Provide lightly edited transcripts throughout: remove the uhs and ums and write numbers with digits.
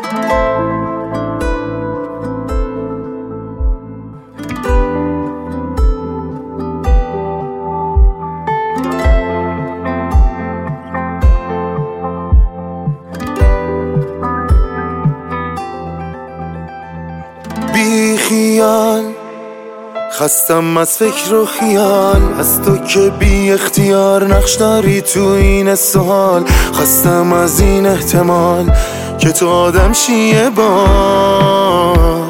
بی خیال خستم از فکر و خیال، از تو که بی اختیار نقش داری تو این سوال. خستم از این احتمال که تو آدم شیه بار.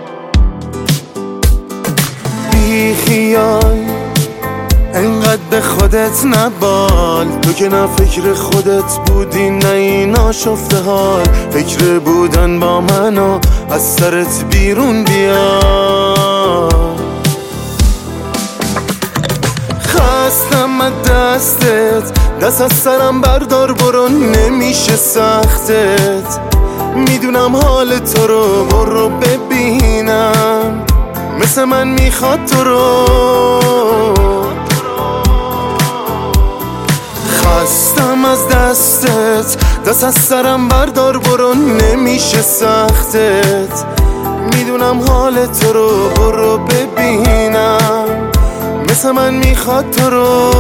بی خیال انقدر به خودت نبال، تو که نه فکر خودت بودی نه این آشفته حال. فکر بودن با منو از سرت بیرون بیار. خستم از دستت، دست از سرم بردار برو، نمیشه سختت. میدونم حال تو رو، برو ببینم مثل من میخواد تو رو. خستم از دستت، دست از سرم بردار برو، نمیشه سختت. میدونم حال تو رو، برو ببینم مثل من میخواد تو رو.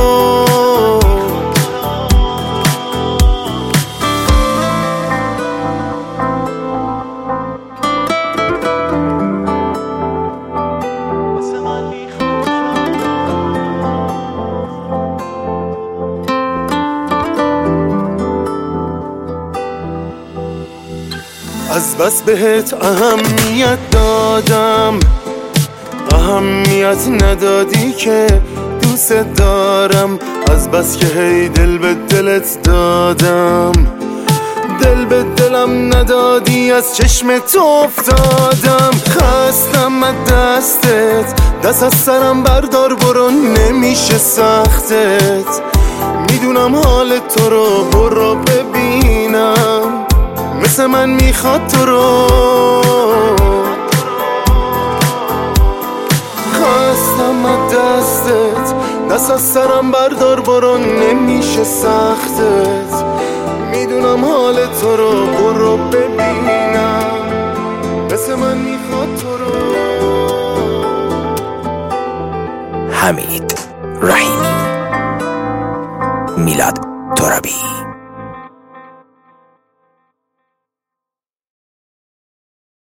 از بس بهت اهمیت دادم، اهمیت ندادی که دوست دارم. از بس که هی دل به دلت دادم، دل به دلم ندادی، از چشم تو افتادم. خستم از دستت، دست از سرم بردار برو، نمیشه سختت. میدونم حال تو رو، برو ببینم مثل من میخواد تو رو. خستم از دستت، دست از سرم بردار برو، نمیشه سختت. میدونم حال تو رو، برو ببینم مثل من میخواد تو رو. حمید رحیمی، میلاد ترابی.